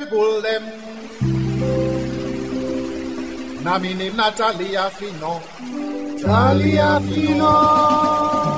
people them. Na me name Natalia Fino. Talia Fino.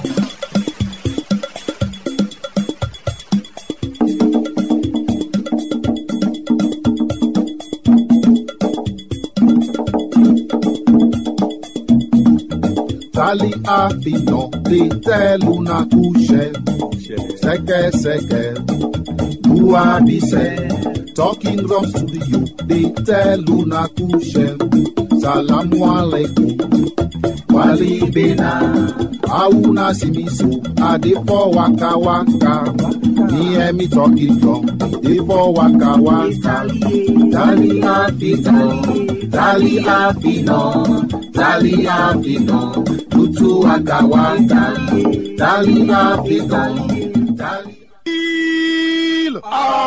Tali Afino, te teluna couche, seke, Lua dise, talking drums to the youth, they teluna couche, salamu alaikum, wali bena, auna simisu, adefo waka waka, me me talking drum, adefo waka waka, Tali Afino, Tali Afino, Tali Afino, Tutu Akawanta, Tali Afino, Tali. Il,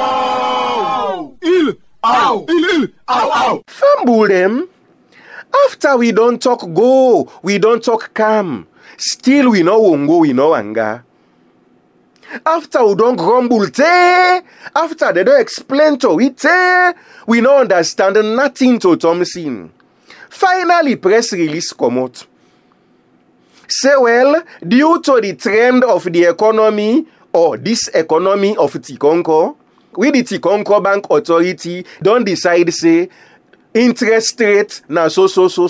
ow. Fumble them. After we don't talk go, we don't talk come. Still we know wongo, we know anga. After we don't grumble, after they don't explain to it, we don't understand nothing to Thompson. Finally, press release come out. Say, well, due to the trend of the economy or this economy of Tikonko, we the Tikonko Bank Authority don't decide, say, interest rate na so.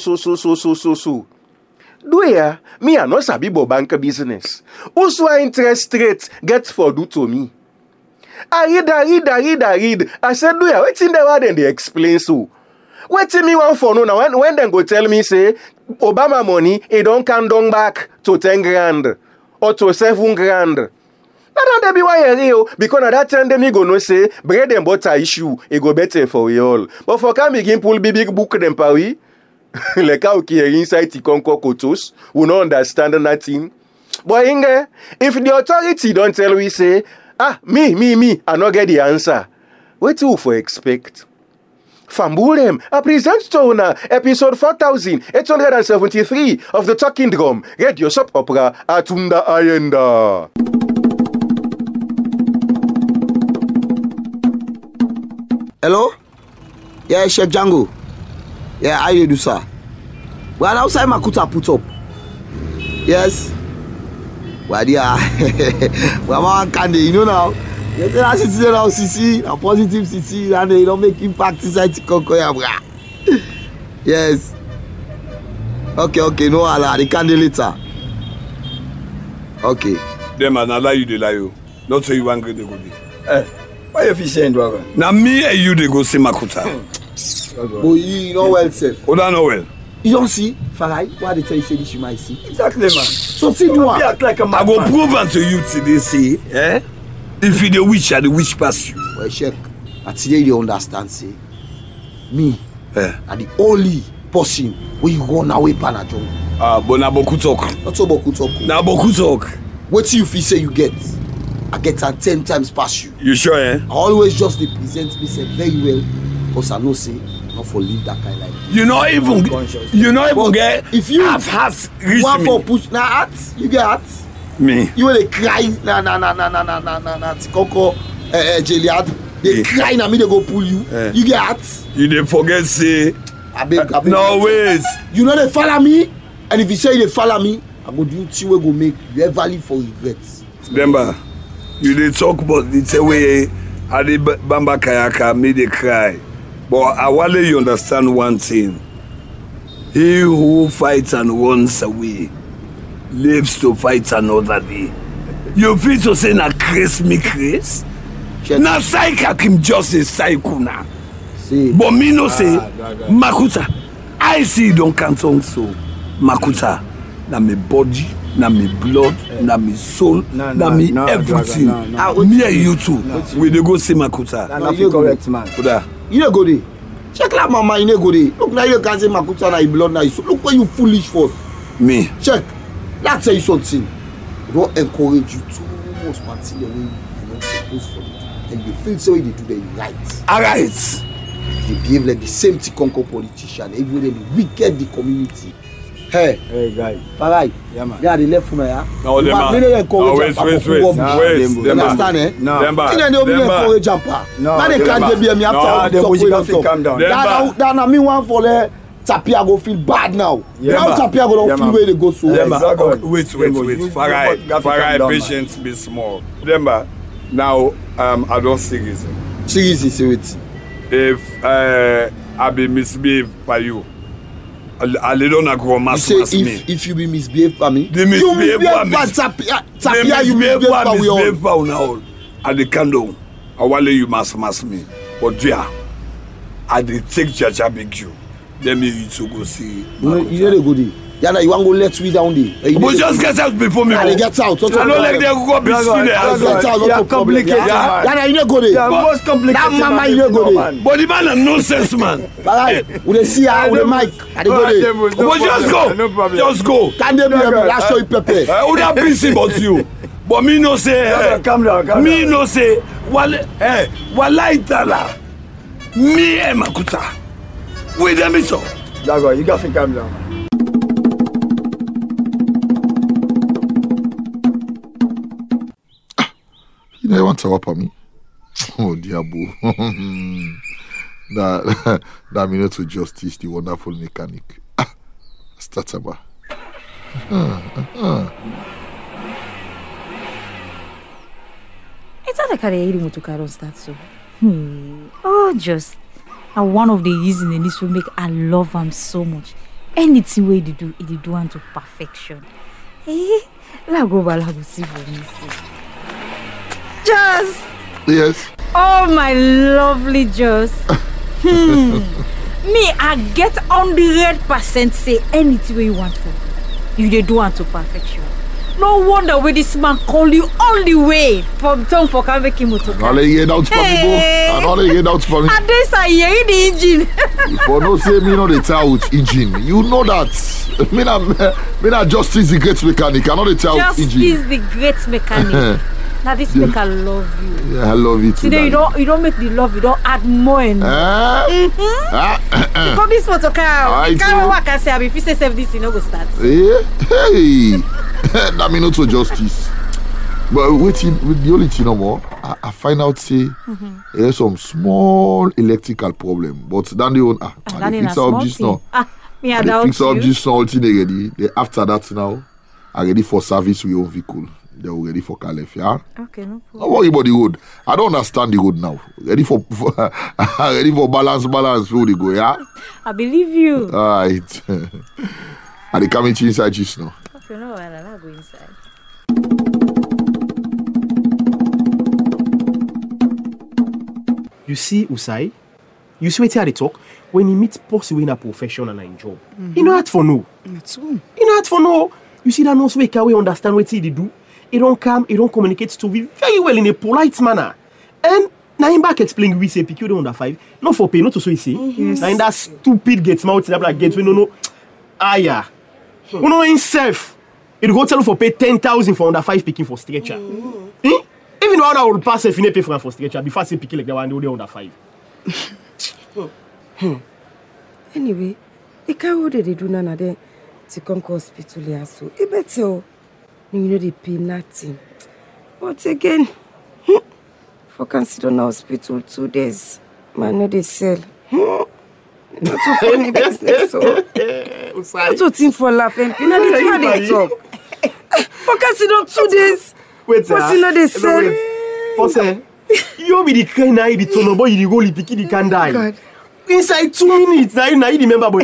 Do ya? Me a no sabi bo bank business. Also interest rate get for do to me. I read. I said, do ya? What's in the word and they explain so? Waiting me one for no now when them go tell me say Obama money it don't come down back to 10 grand or to 7 grand. That don't be why real because at that time them go no say bread and butter issue it go better for we all. But for come begin pull big book them pawi like how here inside Tikonko Kotos we no understand nothing. But Inge, if the authority don't tell we say me I no get the answer. What you for expect? Fambulem, I present to una episode 4873 of the Talking Drum, radio soap opera Atunda Ayenda. Hello? Yeah, Chef Django. Yeah, how you do, sir? Well, outside Makuta put up. Yes? Well, yeah. Well, man, candy, you know now. You say that city now, CC, a positive CC, and they don't make impact inside Tikonko. Yes. Okay, no, I can do later. Okay. Them and allow you to lie you. Not so you angry they go there. Why you saying, Dragon? Now me and you they go see Makuta. But you know well, sir. Oh, that know well. You don't see, Farai, why they tell you say this you might see? Exactly, man. So see you want. I go prove unto you today, say, if you the witch, I the witch pass you. Well, check. But today you understand, say, me, are the only person where you run away Panajo. But na boku talk. Not so boku talk. Na boku talk. What do you feel say you get? I get 10 times past you. You sure, I always just present myself very well, because I know say not for live that kind of life. You not even get. If you have heart, one for push na heart, you get heart. Me. You will cry na Tikonko Jeliad. They cry na me they go pull you. You get heart. You dey forget say. I beg. No ways. You know they follow me, and if you say they follow me, I go do thing we go make you ever live for regrets. Remember, you dey talk about the way I dey bamba kayaka me dey cry, but I want you understand one thing. He who fights and runs away lives to fight another day. You feel to say na grace me grace? Na psyche Kim just a psycho now. But me no say Makuta. I see don't cancel so Makuta. Na me body, na me blood, na me soul, na me everything. Me and you too. We dey go see Makuta. That's not correct, man. You no go there. Check like mama, you no go there. Look now you can say Makuta na your blood na you. So look where you foolish for. Me. Check. Let's tell you something. Don't encourage you too much material when you're not supposed for it. And you feel so they do the right. Alright. They behave like the same Tikonko politician. Everywhere they wicked the community. Hey guy. Farai. Yeah, man. Yeah, the left from here. No, them wait. Understand, eh? No. Encourage jumper. No, Man, they can't be me after the music have to calm down. That me one for the Tapia go feel bad now. Now Tapia go don't feel where they go so. Wait. Farai, patience be small. Remember, now I don't seriously. Seriously, it. If I be misbehaved by you, I don't go mass me. If you be misbehaved by me, they misbehave by me. Tapia, you misbehave by we all. Now, at the candle, I will let you mass me. But dear, I did take Jaja big you. Then me to go see. You know the goodie. Yeah, you want to go let me down there. But just get out before me. They get out. I don't like they go be seen there. Get out. Not complicated. Yeah, you know go there. Most complicated. That mama you know go there. But the man a nonsense man. Alright, we see her with the mic. I go there. But just go. No problem. Just go. Can they be able to show you Pepe? Who that busy but you? But me no say. Calm down. Me no say. Walai tala. Me and Makuta. With them is so. Jago, you got to calm down. You know, you want to talk about me? Oh, dear boo. that minute to justice, the wonderful mechanic. Start about. It's not like I really to carry on start so. Oh, just. And one of the reasons in this will make I love him so much. Anything way they do, it do unto perfection. Lago see for me. Just. Yes. Oh my lovely Just. Me, I get 100% say anything way you want for. You they do unto perfection. No wonder where this man call you all the way from town for Kaveki Motoka. I'll let you get out for me, bro. I'll let you get out for me. And this I hear the engine. For no say me no the tell with engine. You know that. Me na Justice the great mechanic. I know the tell with engine. Justice the great mechanic. Now this make I love you. Yeah, I love you too. See, you don't make the love. You don't add more. Because this motocar, you can't work and say, if you say this, you know go start. Hey. That mean not so justice. But waiting with the only thing no more, I find out say there's some small electrical problem. But then they own they fix up just now. They fix up just now thing already. After that now, I ready for service with your own vehicle. They're ready for Caliph, yeah? Okay, no problem. Don't worry about the road. I don't understand the road now. Ready for ready for balance where they go, yeah? I believe you. Alright. Are they coming to inside just now? Okay, no, I'll go inside. You see, Usai, you see where they talk when he meets possible in a profession and a job. He not for no. He not for no. You see that nurse way can we understand what he do. He don't come, he don't communicate to me very well in a polite manner. And now him back explain we say PQ under 5. Not for pay, not to so he say. Now in that stupid gate mouth in that black gate we no. Yeah. We know himself. He go tell you for pay 10,000 for under 5 picking for stretcher. Even though I will pass if you pay for stretcher before say picking like that one they under 5. Anyway, the car what they do now there to come to hospital here so. It better. You know they pay nothing. But again, for consider in hospital 2 days, man, no they sell. Not so funny business, so. Not so thing for laughing. You know the two they talk. For consider 2 days. Wait, sir. You know they sell. Pose, you be the kind of the tono boy you go lipiki the can die. God. Inside 2 minutes, now you remember boy.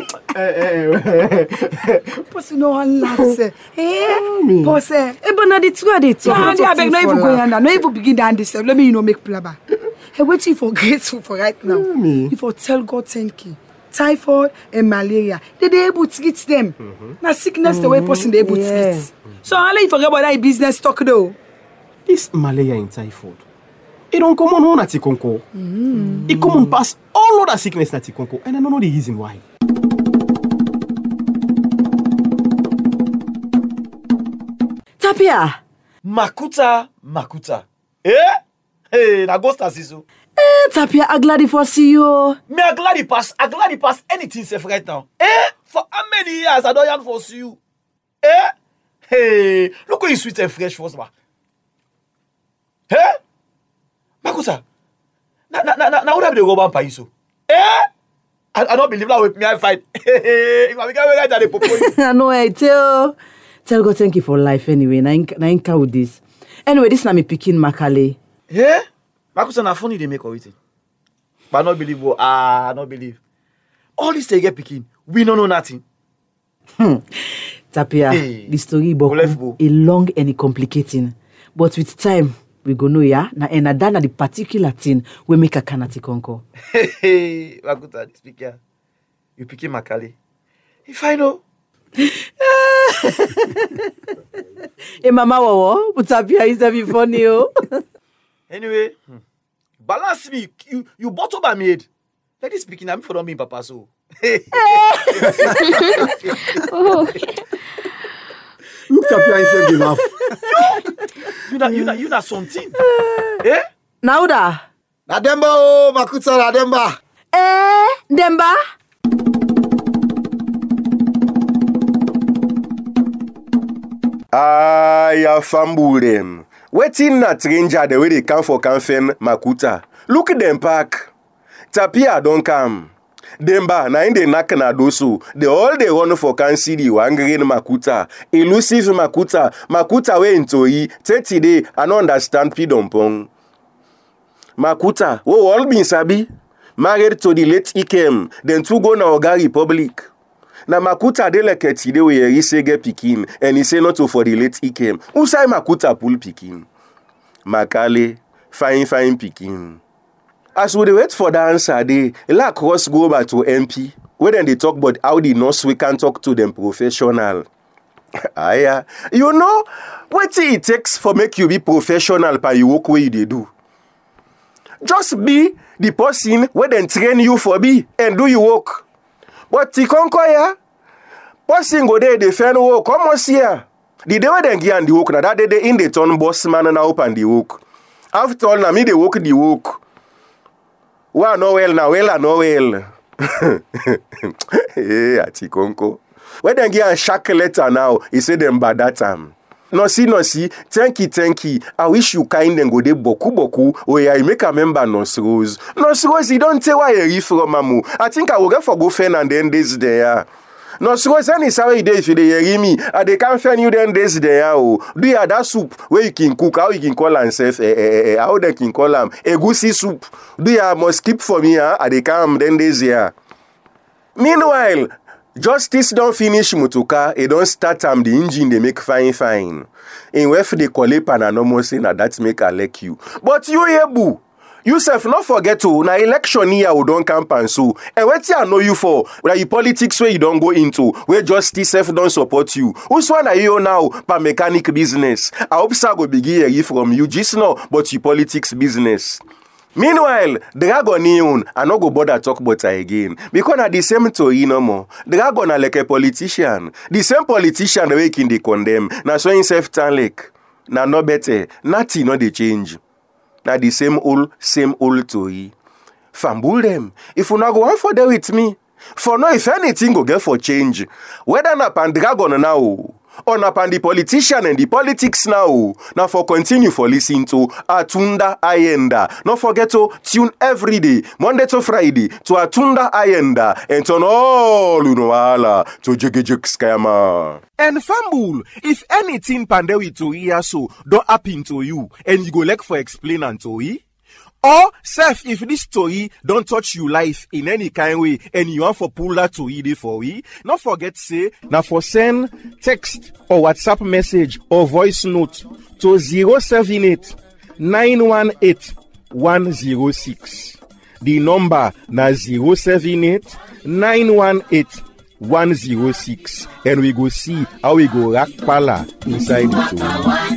Pose no one laughs. Pose. But now the two they talk. I beg no even go under. No even begin down this. Let me make plaba. Hey, waiting for grateful for right now. If I tell God thank you. Typhoid and malaria, they able to get them. Now sickness the way person they able to get. So I'll let you forget about that business talk though. This malaria and typhoid, it don't come on at Tikonko. It come on past all other sickness at Tikonko, and I don't know the reason why. Tapia, Makuta. Hey, na ghost asiso. Tapia, I glad for see you. Me I glad he pass anything safe right now. For how many years I don't yearn for see you? Hey, look how you sweet and fresh first, ma. Makuta. Na what have they go back by so? I don't believe that with me I fight. If I become right at the popo. I know I tell God thank you for life anyway. Na inka with this. Anyway, this na me picking Makale. Makuta na funny they make everything. But I not believe I not believe. All this they get picking. We don't know nothing. Tapia, the story boku a long and a complicating. But with time, we go know ya na enada the particular thing we make a kanati konko. Hey, Makuta, this picking. You picking Makale. If I know. Hey mama wawo, but Tapia is that be funny oh. Anyway, balance me. You bottle by me. Let this speaking. I'm for don't be papa so. Oh. Look at your yourself enough. You not something. Nauda. Na Demba oh, Makuta na Demba. Demba. Ya Fambulem. Waiting na stranger the way they come for campaign Makuta. Look at them pack. Tapia don't come. Demba na in the knack na doso. They all they run for can see the wangering Makuta. Elusive Makuta. Makuta we into 30 day and understand pidompong. Makuta, wo all been sabi. Married to the late Ikem. Then two go na Oga Republic. Na Makuta de leketi de we he say get pikin and he say not to for the late Ikem. Who say Makuta pull pikin? Makale fine pikin. As we wait for the answer, they la cross go back to MP. When then they talk about how the nurse we can talk to them professional. You know what it takes for make you be professional by you work way they do. Just be the person where then train you for be and do your work. But the conquer person go there defend work. Come on here. The day when they get the work, na that day in the turn boss man and open the work. After all, na me they work the work. Well, no well, now well, no well. Ati Konko. When they get a shack letter now, he said them by that time. No see, thank you. I wish you kind and go de boku. Oh yeah, I make a member Nurse Rose. Nurse Rose, you don't tell why you from mamu. I think I will go for go fan and then this there. Nurse Rose, any sorry day if you hear me, and they can't find you then this there. Oh, do you have that soup where you can cook? How you can call and say, how they can call them a goosey soup? Do you must keep for me? And they come then this year. Meanwhile, justice don't finish Mutuka, it don't start the engine they make fine. In where they call it anonymous na that make a like you. But you Ebu, you self not forget to na election here we don't campaign so. And what I know you for, where you politics where you don't go into, where justice self don't support you. Who's one are you now per mechanic business? I hope so go begin here from you just now, but you politics business. Meanwhile, Dragon I no go bother talk about her again. Because at the same story no more. Dragon like a politician. The same politician the way can they condemn. Na so himself turn like. Na no better. Nothing no they change. Na the same old story. Fambul them. If you not go on for there with me. For now if anything go get for change. Whether na pan Dragon now. Or na pan the politician and the politics now. Now for continue for listening to Atunda Ayenda. Don't forget to tune every day, Monday to Friday, to Atunda Ayenda and turn all unoala to Jigejik Scammer. And Fambul, if anything pandewi to hear so don't happen to you and you go like for explain and to he. Or, self, if this story don't touch you life in any kind way and you want for pull that to it for we, not forget say, now for send text or WhatsApp message or voice note to 078 918 106. The number na 078 918 106. And we go see how we go rock pala inside the story.